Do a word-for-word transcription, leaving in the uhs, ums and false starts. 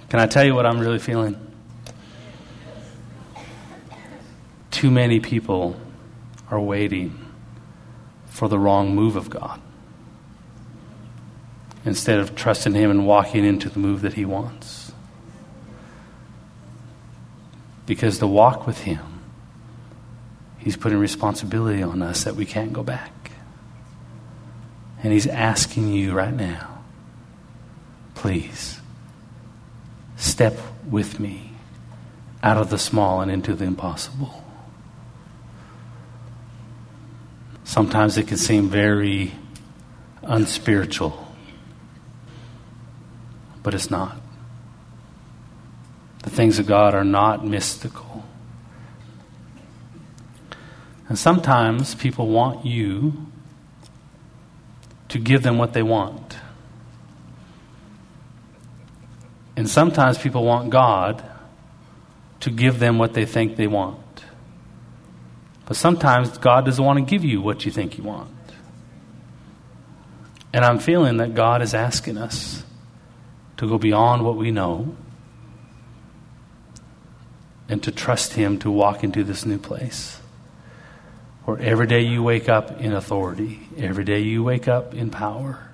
Can I tell you what I'm really feeling? Too many people are waiting for the wrong move of God instead of trusting Him and walking into the move that He wants. Because to walk with Him, He's putting responsibility on us that we can't go back. And He's asking you right now, please, step with me out of the small and into the impossible. Sometimes it can seem very unspiritual, but it's not. The things of God are not mystical. And sometimes people want you to give them what they want. And sometimes people want God to give them what they think they want. But sometimes God doesn't want to give you what you think you want. And I'm feeling that God is asking us to go beyond what we know and to trust Him to walk into this new place. Where every day you wake up in authority, every day you wake up in power,